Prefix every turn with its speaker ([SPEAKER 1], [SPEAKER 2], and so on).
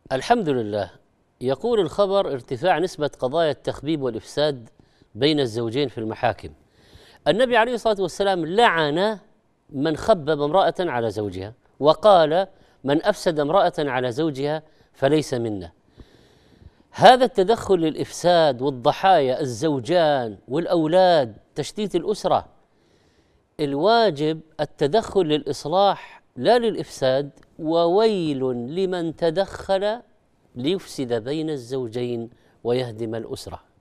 [SPEAKER 1] الحمد لله. يقول الخبر: ارتفاع نسبة قضايا التخبيب والإفساد بين الزوجين في المحاكم. النبي عليه الصلاة والسلام لعن من خبب امرأة على زوجها، وقال: من أفسد امرأة على زوجها فليس منا. هذا التدخل للإفساد والضحايا الزوجان والأولاد، تشتيت الأسرة. الواجب التدخل للإصلاح لا للإفساد، وويل لمن تدخل ليفسد بين الزوجين ويهدم الأسرة.